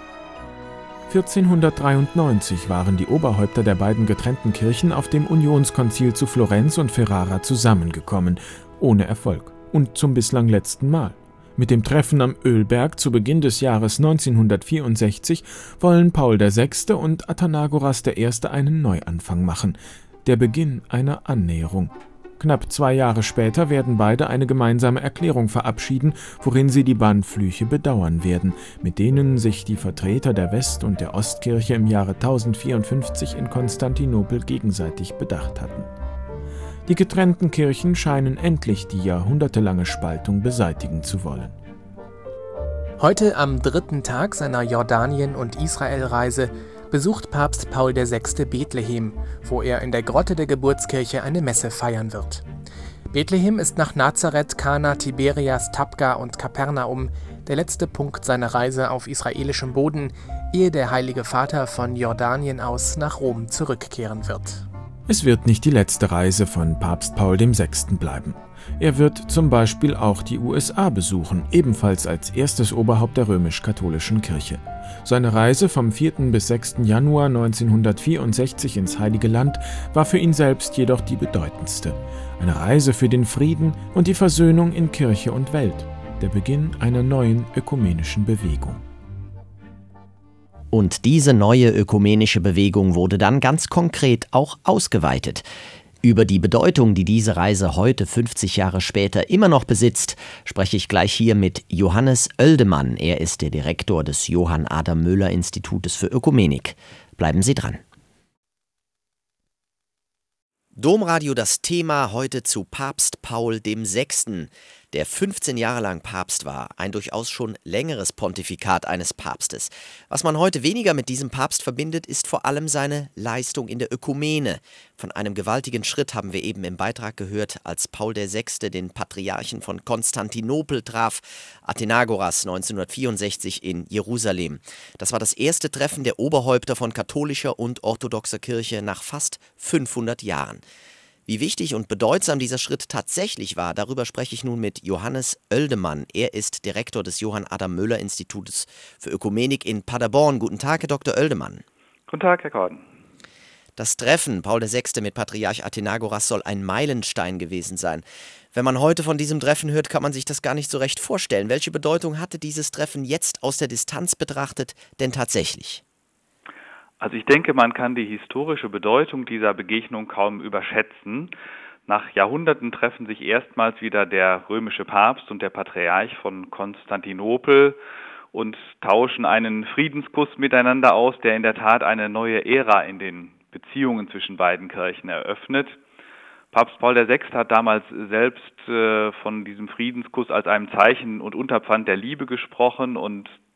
vierzehnhundertdreiundneunzig waren die Oberhäupter der beiden getrennten Kirchen auf dem Unionskonzil zu Florenz und Ferrara zusammengekommen, ohne Erfolg und zum bislang letzten Mal. Mit dem Treffen am Ölberg zu Beginn des Jahres neunzehnhundertvierundsechzig wollen Paul der Sechste und Athenagoras der Erste einen Neuanfang machen, der Beginn einer Annäherung. Knapp zwei Jahre später werden beide eine gemeinsame Erklärung verabschieden, worin sie die Bannflüche bedauern werden, mit denen sich die Vertreter der West- und der Ostkirche im Jahre tausendvierundfünfzig in Konstantinopel gegenseitig bedacht hatten. Die getrennten Kirchen scheinen endlich die jahrhundertelange Spaltung beseitigen zu wollen. Heute, am dritten Tag seiner Jordanien- und Israelreise, besucht Papst Paul der Sechste Bethlehem, wo er in der Grotte der Geburtskirche eine Messe feiern wird. Bethlehem ist nach Nazareth, Kana, Tiberias, Tabga und Kapernaum der letzte Punkt seiner Reise auf israelischem Boden, ehe der Heilige Vater von Jordanien aus nach Rom zurückkehren wird. Es wird nicht die letzte Reise von Papst Paul der Sechste bleiben. Er wird zum Beispiel auch die U S A besuchen, ebenfalls als erstes Oberhaupt der römisch-katholischen Kirche. Seine Reise vom vierten bis sechsten Januar neunzehnhundertvierundsechzig ins Heilige Land war für ihn selbst jedoch die bedeutendste. Eine Reise für den Frieden und die Versöhnung in Kirche und Welt, der Beginn einer neuen ökumenischen Bewegung. Und diese neue ökumenische Bewegung wurde dann ganz konkret auch ausgeweitet. Über die Bedeutung, die diese Reise heute, fünfzig Jahre später, immer noch besitzt, spreche ich gleich hier mit Johannes Oeldemann. Er ist der Direktor des Johann Adam Möller Institutes für Ökumenik. Bleiben Sie dran. Domradio, das Thema heute zu Papst Paul der Sechste, der fünfzehn Jahre lang Papst war, ein durchaus schon längeres Pontifikat eines Papstes. Was man heute weniger mit diesem Papst verbindet, ist vor allem seine Leistung in der Ökumene. Von einem gewaltigen Schritt haben wir eben im Beitrag gehört, als Paul der Sechste den Patriarchen von Konstantinopel traf, Athenagoras neunzehnhundertvierundsechzig in Jerusalem. Das war das erste Treffen der Oberhäupter von katholischer und orthodoxer Kirche nach fast fünfhundert Jahren. Wie wichtig und bedeutsam dieser Schritt tatsächlich war, darüber spreche ich nun mit Johannes Oeldemann. Er ist Direktor des Johann Adam Möller Institutes für Ökumenik in Paderborn. Guten Tag, Herr Doktor Oeldemann. Guten Tag, Herr Korden. Das Treffen Paul der Sechste mit Patriarch Athenagoras soll ein Meilenstein gewesen sein. Wenn man heute von diesem Treffen hört, kann man sich das gar nicht so recht vorstellen. Welche Bedeutung hatte dieses Treffen jetzt aus der Distanz betrachtet denn tatsächlich? Also ich denke, man kann die historische Bedeutung dieser Begegnung kaum überschätzen. Nach Jahrhunderten treffen sich erstmals wieder der römische Papst und der Patriarch von Konstantinopel und tauschen einen Friedenskuss miteinander aus, der in der Tat eine neue Ära in den Beziehungen zwischen beiden Kirchen eröffnet. Papst Paul der Sechste hat damals selbst äh, von diesem Friedenskuss als einem Zeichen und Unterpfand der Liebe gesprochen und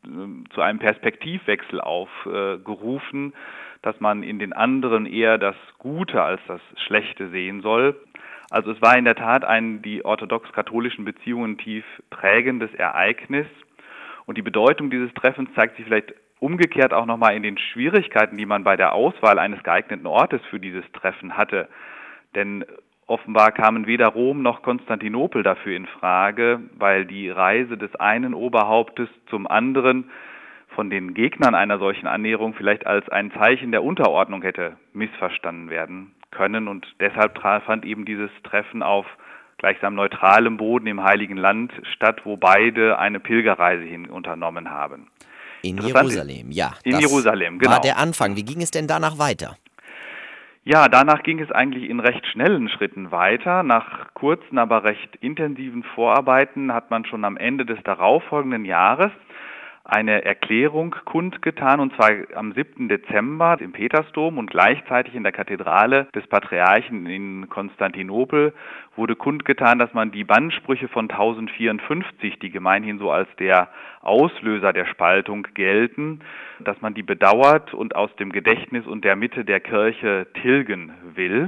äh, zu einem Perspektivwechsel aufgerufen, dass man in den anderen eher das Gute als das Schlechte sehen soll. Also es war in der Tat ein die orthodox-katholischen Beziehungen tief prägendes Ereignis. Und die Bedeutung dieses Treffens zeigt sich vielleicht umgekehrt auch nochmal in den Schwierigkeiten, die man bei der Auswahl eines geeigneten Ortes für dieses Treffen hatte. Denn offenbar kamen weder Rom noch Konstantinopel dafür in Frage, weil die Reise des einen Oberhauptes zum anderen von den Gegnern einer solchen Annäherung vielleicht als ein Zeichen der Unterordnung hätte missverstanden werden können. Und deshalb fand eben dieses Treffen auf gleichsam neutralem Boden im Heiligen Land statt, wo beide eine Pilgerreise hin unternommen haben. In Jerusalem, ja. In Jerusalem, genau. War der Anfang. Wie ging es denn danach weiter? Ja, danach ging es eigentlich in recht schnellen Schritten weiter. Nach kurzen, aber recht intensiven Vorarbeiten hat man schon am Ende des darauffolgenden Jahres eine Erklärung kundgetan, und zwar am siebten Dezember im Petersdom und gleichzeitig in der Kathedrale des Patriarchen in Konstantinopel wurde kundgetan, dass man die Bannsprüche von tausendvierundfünfzig, die gemeinhin so als der Auslöser der Spaltung gelten, dass man die bedauert und aus dem Gedächtnis und der Mitte der Kirche tilgen will.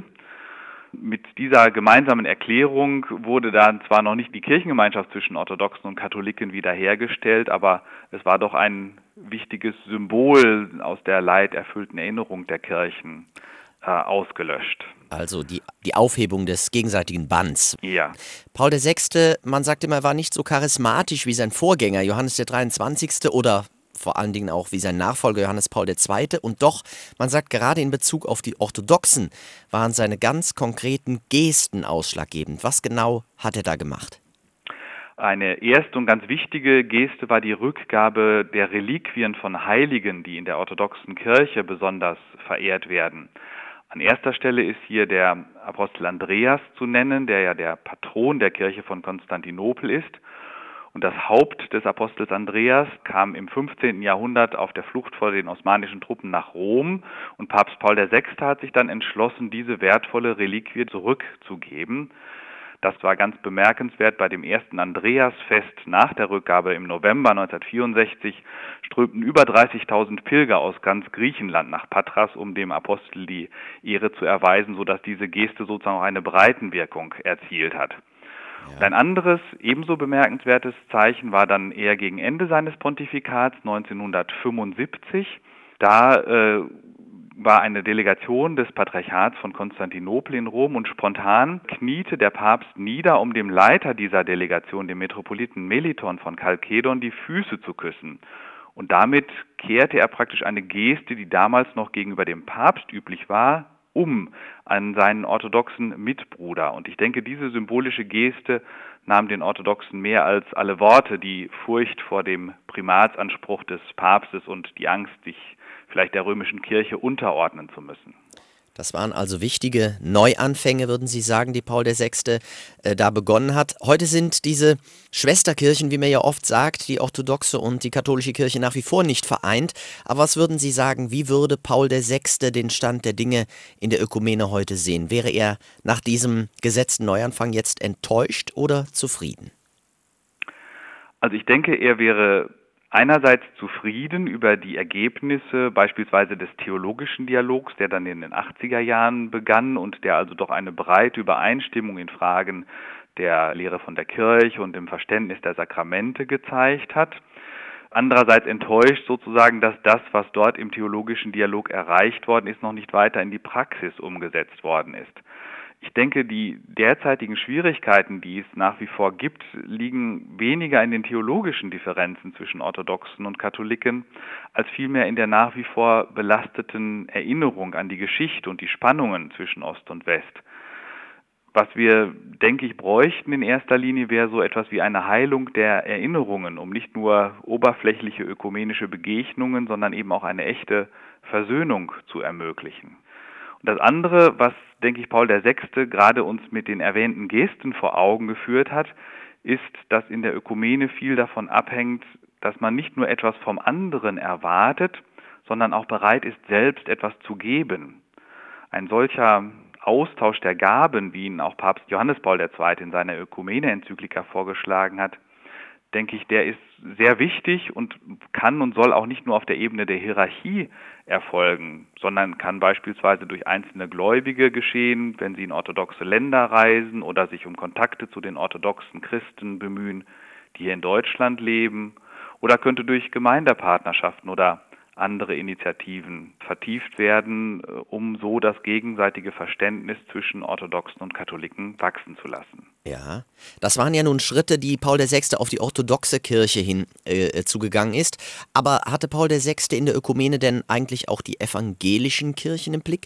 Mit dieser gemeinsamen Erklärung wurde dann zwar noch nicht die Kirchengemeinschaft zwischen Orthodoxen und Katholiken wiederhergestellt, aber es war doch ein wichtiges Symbol aus der leiderfüllten Erinnerung der Kirchen äh, ausgelöscht. Also die, die Aufhebung des gegenseitigen Banns. Ja. Paul der Sechste, man sagt immer, er war nicht so charismatisch wie sein Vorgänger Johannes der Dreiundzwanzigste oder vor allen Dingen auch wie sein Nachfolger Johannes Paul der Zweite. Und doch, man sagt, gerade in Bezug auf die Orthodoxen waren seine ganz konkreten Gesten ausschlaggebend. Was genau hat er da gemacht? Eine erste und ganz wichtige Geste war die Rückgabe der Reliquien von Heiligen, die in der orthodoxen Kirche besonders verehrt werden. An erster Stelle ist hier der Apostel Andreas zu nennen, der ja der Patron der Kirche von Konstantinopel ist. Und das Haupt des Apostels Andreas kam im fünfzehnten Jahrhundert auf der Flucht vor den osmanischen Truppen nach Rom, und Papst Paul der Sechste hat sich dann entschlossen, diese wertvolle Reliquie zurückzugeben. Das war ganz bemerkenswert. Bei dem ersten Andreasfest nach der Rückgabe im November neunzehnhundertvierundsechzig strömten über dreißigtausend Pilger aus ganz Griechenland nach Patras, um dem Apostel die Ehre zu erweisen, sodass diese Geste sozusagen auch eine Breitenwirkung erzielt hat. Und ein anderes, ebenso bemerkenswertes Zeichen war dann eher gegen Ende seines Pontifikats neunzehnhundertfünfundsiebzig. Da äh, war eine Delegation des Patriarchats von Konstantinopel in Rom, und spontan kniete der Papst nieder, um dem Leiter dieser Delegation, dem Metropoliten Meliton von Chalkedon, die Füße zu küssen. Und damit kehrte er praktisch eine Geste, die damals noch gegenüber dem Papst üblich war, um an seinen orthodoxen Mitbruder. Und ich denke, diese symbolische Geste nahm den Orthodoxen mehr als alle Worte die Furcht vor dem Primatsanspruch des Papstes und die Angst, sich vielleicht der römischen Kirche unterordnen zu müssen. Das waren also wichtige Neuanfänge, würden Sie sagen, die Paul der Sechste äh, da begonnen hat. Heute sind diese Schwesterkirchen, wie man ja oft sagt, die orthodoxe und die katholische Kirche nach wie vor nicht vereint. Aber was würden Sie sagen, wie würde Paul der Sechste den Stand der Dinge in der Ökumene heute sehen? Wäre er nach diesem gesetzten Neuanfang jetzt enttäuscht oder zufrieden? Also ich denke, er wäre einerseits zufrieden über die Ergebnisse beispielsweise des theologischen Dialogs, der dann in den achtziger Jahren begann und der also doch eine breite Übereinstimmung in Fragen der Lehre von der Kirche und im Verständnis der Sakramente gezeigt hat. Andererseits enttäuscht sozusagen, dass das, was dort im theologischen Dialog erreicht worden ist, noch nicht weiter in die Praxis umgesetzt worden ist. Ich denke, die derzeitigen Schwierigkeiten, die es nach wie vor gibt, liegen weniger in den theologischen Differenzen zwischen Orthodoxen und Katholiken, als vielmehr in der nach wie vor belasteten Erinnerung an die Geschichte und die Spannungen zwischen Ost und West. Was wir, denke ich, bräuchten in erster Linie, wäre so etwas wie eine Heilung der Erinnerungen, um nicht nur oberflächliche ökumenische Begegnungen, sondern eben auch eine echte Versöhnung zu ermöglichen. Und das andere, was, denke ich, Paul der Sechste gerade uns mit den erwähnten Gesten vor Augen geführt hat, ist, dass in der Ökumene viel davon abhängt, dass man nicht nur etwas vom anderen erwartet, sondern auch bereit ist, selbst etwas zu geben. Ein solcher Austausch der Gaben, wie ihn auch Papst Johannes Paul der Zweite in seiner Ökumene-Enzyklika vorgeschlagen hat, denke ich, der ist sehr wichtig und kann und soll auch nicht nur auf der Ebene der Hierarchie erfolgen, sondern kann beispielsweise durch einzelne Gläubige geschehen, wenn sie in orthodoxe Länder reisen oder sich um Kontakte zu den orthodoxen Christen bemühen, die hier in Deutschland leben, oder könnte durch Gemeindepartnerschaften oder andere Initiativen vertieft werden, um so das gegenseitige Verständnis zwischen Orthodoxen und Katholiken wachsen zu lassen. Ja, das waren ja nun Schritte, die Paul der Sechste auf die orthodoxe Kirche hin äh, zugegangen ist. Aber hatte Paul der Sechste in der Ökumene denn eigentlich auch die evangelischen Kirchen im Blick?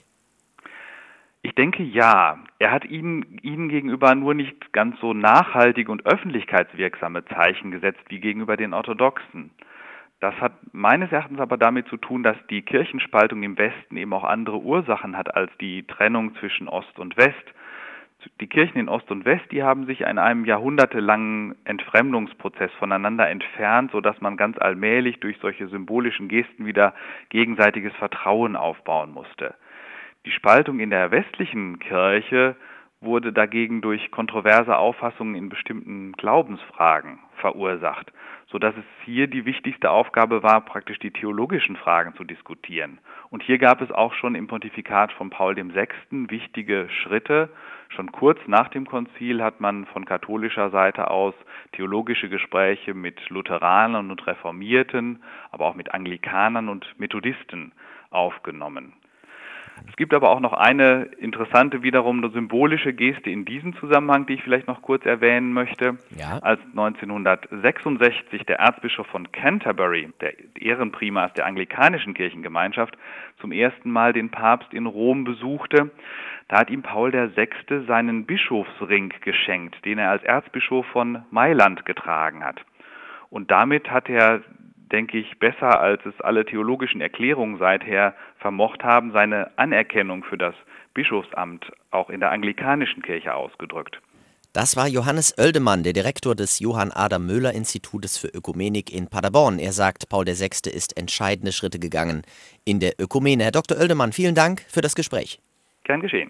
Ich denke ja. Er hat ihnen, ihnen gegenüber nur nicht ganz so nachhaltige und öffentlichkeitswirksame Zeichen gesetzt wie gegenüber den Orthodoxen. Das hat meines Erachtens aber damit zu tun, dass die Kirchenspaltung im Westen eben auch andere Ursachen hat als die Trennung zwischen Ost und West. Die Kirchen in Ost und West, die haben sich in einem jahrhundertelangen Entfremdungsprozess voneinander entfernt, sodass man ganz allmählich durch solche symbolischen Gesten wieder gegenseitiges Vertrauen aufbauen musste. Die Spaltung in der westlichen Kirche wurde dagegen durch kontroverse Auffassungen in bestimmten Glaubensfragen verursacht, sodass es hier die wichtigste Aufgabe war, praktisch die theologischen Fragen zu diskutieren. Und hier gab es auch schon im Pontifikat von Paul der Sechste wichtige Schritte. Schon kurz nach dem Konzil hat man von katholischer Seite aus theologische Gespräche mit Lutheranern und Reformierten, aber auch mit Anglikanern und Methodisten aufgenommen. Es gibt aber auch noch eine interessante, wiederum eine symbolische Geste in diesem Zusammenhang, die ich vielleicht noch kurz erwähnen möchte. Ja. Als neunzehnhundertsechsundsechzig der Erzbischof von Canterbury, der Ehrenprimas der anglikanischen Kirchengemeinschaft, zum ersten Mal den Papst in Rom besuchte, da hat ihm Paul der Sechste seinen Bischofsring geschenkt, den er als Erzbischof von Mailand getragen hat. Und damit hat er, denke ich, besser als es alle theologischen Erklärungen seither vermocht haben, seine Anerkennung für das Bischofsamt auch in der anglikanischen Kirche ausgedrückt. Das war Johannes Oeldemann, der Direktor des Johann Adam Möhler Institutes für Ökumenik in Paderborn. Er sagt, Paul der Sechste ist entscheidende Schritte gegangen in der Ökumene. Herr Doktor Oeldemann, vielen Dank für das Gespräch. Gern geschehen.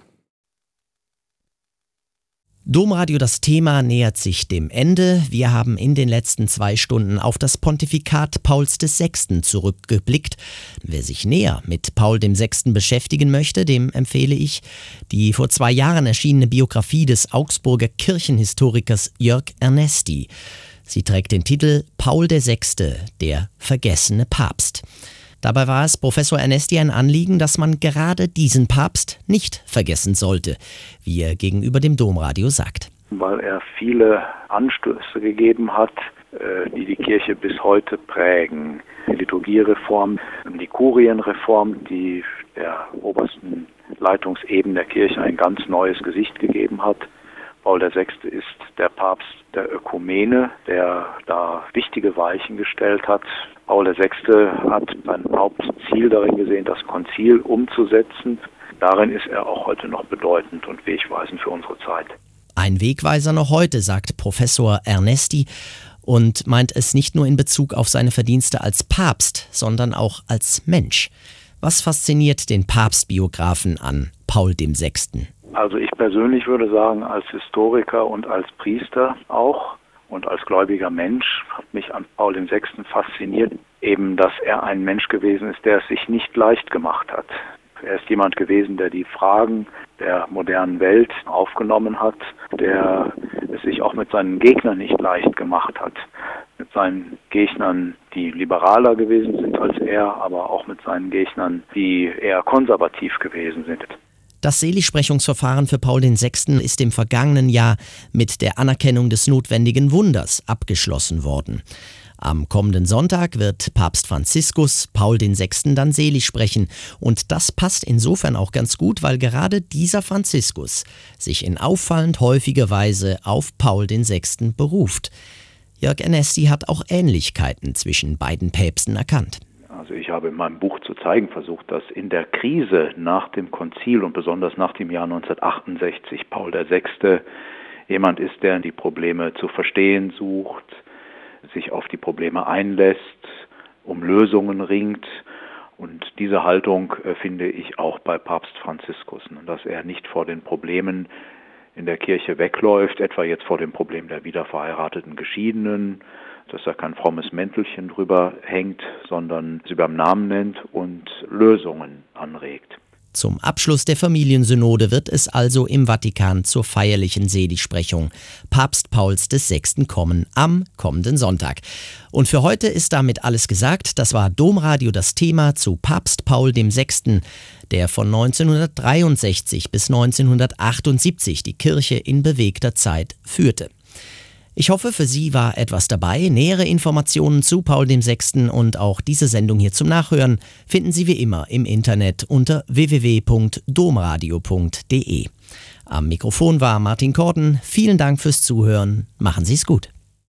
Domradio, das Thema nähert sich dem Ende. Wir haben in den letzten zwei Stunden auf das Pontifikat Pauls des Sechsten zurückgeblickt. Wer sich näher mit Paul dem Sechsten beschäftigen möchte, dem empfehle ich die vor zwei Jahren erschienene Biografie des Augsburger Kirchenhistorikers Jörg Ernesti. Sie trägt den Titel Paul der Sechste, der vergessene Papst. Dabei war es Professor Ernesti ein Anliegen, dass man gerade diesen Papst nicht vergessen sollte, wie er gegenüber dem Domradio sagt. Weil er viele Anstöße gegeben hat, die die Kirche bis heute prägen. Die Liturgiereform, die Kurienreform, die der obersten Leitungsebene der Kirche ein ganz neues Gesicht gegeben hat. Paul der Sechste ist der Papst der Ökumene, der da wichtige Weichen gestellt hat. Paul der Sechste hat sein Hauptziel darin gesehen, das Konzil umzusetzen. Darin ist er auch heute noch bedeutend und wegweisend für unsere Zeit. Ein Wegweiser noch heute, sagt Professor Ernesti und meint es nicht nur in Bezug auf seine Verdienste als Papst, sondern auch als Mensch. Was fasziniert den Papstbiografen an Paul dem Sechsten? Also ich persönlich würde sagen, als Historiker und als Priester auch und als gläubiger Mensch hat mich an Paul dem Sechsten fasziniert, eben, dass er ein Mensch gewesen ist, der es sich nicht leicht gemacht hat. Er ist jemand gewesen, der die Fragen der modernen Welt aufgenommen hat, der es sich auch mit seinen Gegnern nicht leicht gemacht hat. Mit seinen Gegnern, die liberaler gewesen sind als er, aber auch mit seinen Gegnern, die eher konservativ gewesen sind. Das Seligsprechungsverfahren für Paul den Sechsten ist im vergangenen Jahr mit der Anerkennung des notwendigen Wunders abgeschlossen worden. Am kommenden Sonntag wird Papst Franziskus Paul den Sechsten dann selig sprechen. Und das passt insofern auch ganz gut, weil gerade dieser Franziskus sich in auffallend häufiger Weise auf Paul den Sechsten beruft. Jörg Ernesti hat auch Ähnlichkeiten zwischen beiden Päpsten erkannt. Also ich habe in meinem Buch zu zeigen versucht, dass in der Krise nach dem Konzil und besonders nach dem Jahr neunzehnhundertachtundsechzig Paul der Sechste jemand ist, der die Probleme zu verstehen sucht, sich auf die Probleme einlässt, um Lösungen ringt. Und diese Haltung äh, finde ich auch bei Papst Franziskus, dass er nicht vor den Problemen in der Kirche wegläuft, etwa jetzt vor dem Problem der wiederverheirateten Geschiedenen, dass da kein frommes Mäntelchen drüber hängt, sondern sie beim Namen nennt und Lösungen anregt. Zum Abschluss der Familiensynode wird es also im Vatikan zur feierlichen Seligsprechung Papst Pauls der Sechste kommen am kommenden Sonntag. Und für heute ist damit alles gesagt. Das war Domradio das Thema zu Papst Paul der Sechste, der von neunzehnhundertdreiundsechzig bis neunzehnhundertachtundsiebzig die Kirche in bewegter Zeit führte. Ich hoffe, für Sie war etwas dabei. Nähere Informationen zu Paul der Sechste und auch diese Sendung hier zum Nachhören finden Sie wie immer im Internet unter w w w punkt domradio punkt d e. Am Mikrofon war Martin Korden. Vielen Dank fürs Zuhören. Machen Sie es gut.